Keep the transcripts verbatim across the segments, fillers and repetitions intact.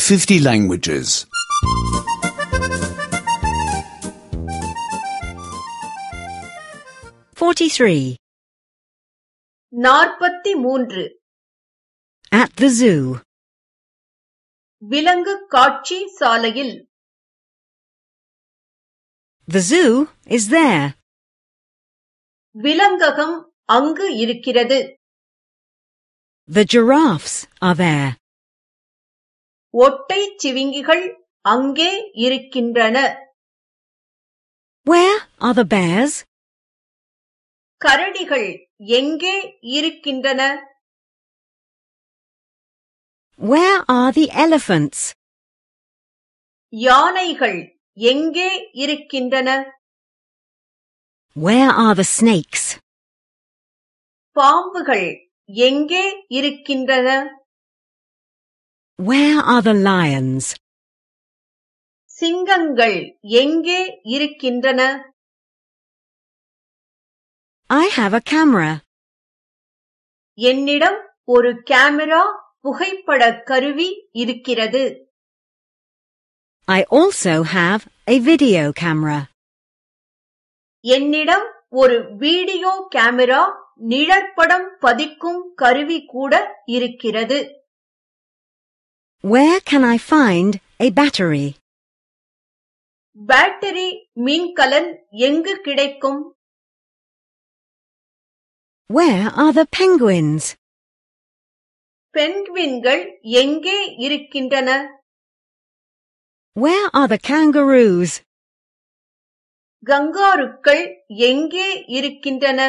fifty languages. forty-three. நாற்பத்தி மூன்று. At the zoo. விலங்கு காட்சி சாலையில். The zoo is there. விலங்ககம் அங்கு இருக்கிறது. The giraffes are there. ஒட்டைச் சிவிங்கிகள் அங்கே இருக்கின்றன. Where are the bears? கரடிகள் எங்கே இருக்கின்றன? Where are the elephants? யானைகள் எங்கே இருக்கின்றன? Where are the snakes? பாம்புகள் எங்கே இருக்கின்றன? Where are the lions? சிங்கங்கள் எங்கே இருக்கின்றன? I have a camera. என்னிடம் ஒரு கேமரா புகைப்பட கருவி இருக்கிறது. I also have a video camera. என்னிடம் ஒரு வீடியோ கேமரா நிழற்படம் பதிக்கும் கருவி கூட இருக்கிறது. Where can I find a battery? Battery மின்கலன் எங்கு கிடைக்கும்? Where are the penguins? பென்குவின்கள் எங்கே இருக்கின்றன? Where are the kangaroos? கங்காருக்கள் எங்கே இருக்கின்றன?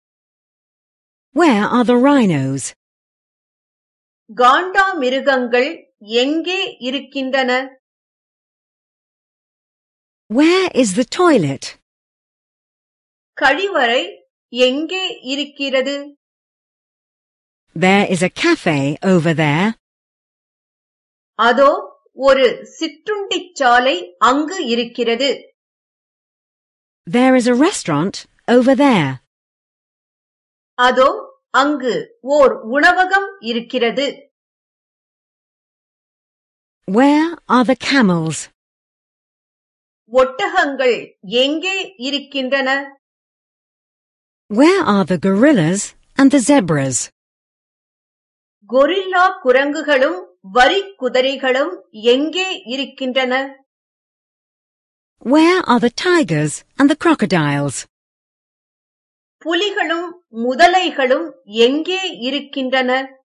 Where are the rhinos? காண்டாமிருகங்கள் எங்கே இருக்கின்றன? Where is the toilet? கழிவறை எங்கே இருக்கிறது? There is a cafe over there. அதோ ஒரு சிற்றுண்டிச்சாலை அங்கு இருக்கிறது. There is a restaurant over there. அதோ அங்கு ஓர் உணவகம் இருக்கிறது. Where are the camels? ஒட்டகங்கள் எங்கே இருக்கின்றன? Where are the gorillas and the zebras? Gorilla குரங்குகளும் வரிக் குதிரைகளும் எங்கே இருக்கின்றன? Where are the tigers and the crocodiles? புலிகளும் முதலைகளும் எங்கே இருக்கின்றன?